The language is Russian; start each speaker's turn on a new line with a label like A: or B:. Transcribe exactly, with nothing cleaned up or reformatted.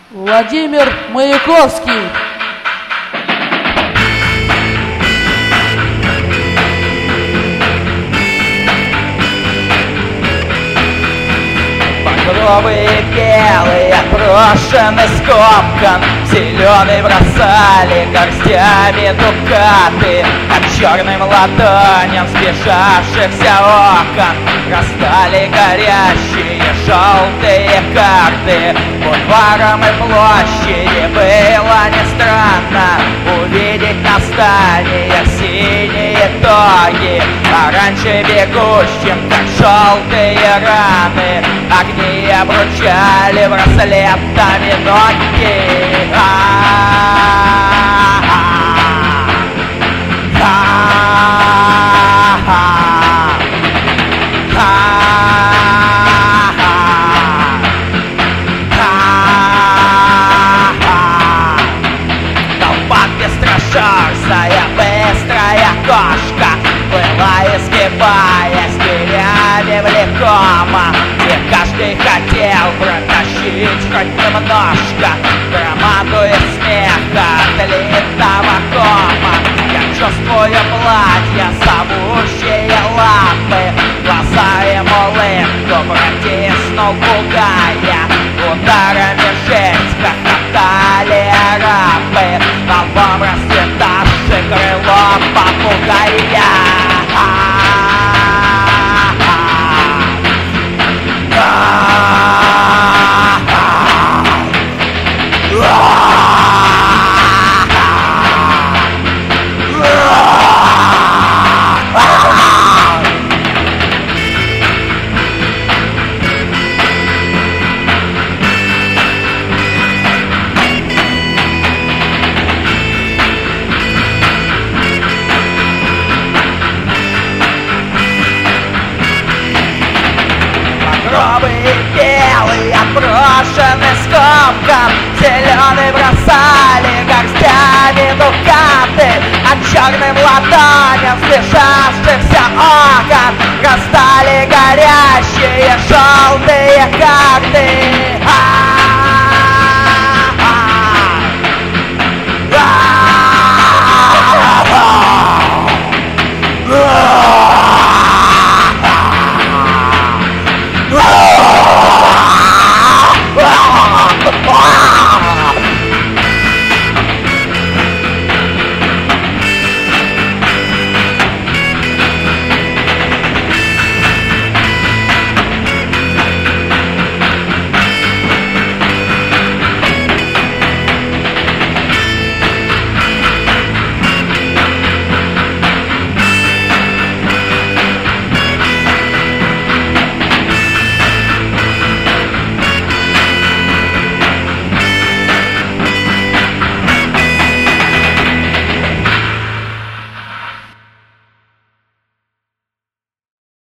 A: Владимир Маяковский.
B: Багровые белые брошены скомком, зеленый бросали горстями дукаты. От черным ладоням сбежавшихся окон растали горящие желтые карты. Бульваром и площади было не странно увидеть на зданиях синие тоги, а раньше бегущим, как желтые раны, огни обручали браслетами ноги. Толпа пестрошерстная, быстрая кошка была, изгибаясь дверями влекома, где каждый хотел протащить хоть немножко громаду из смеха длинного кома. Я чувствую платья, зовущие лапы, глаза им улыбку протиснул пугая. Ударами жесть хохотали арабы, лбом расцветавший крыло попугая. Багровые белые брошены скомком, зеленый бросали горстями дукаты. От черным ладоням сбежавшихся окон раздали горящие желтые карты.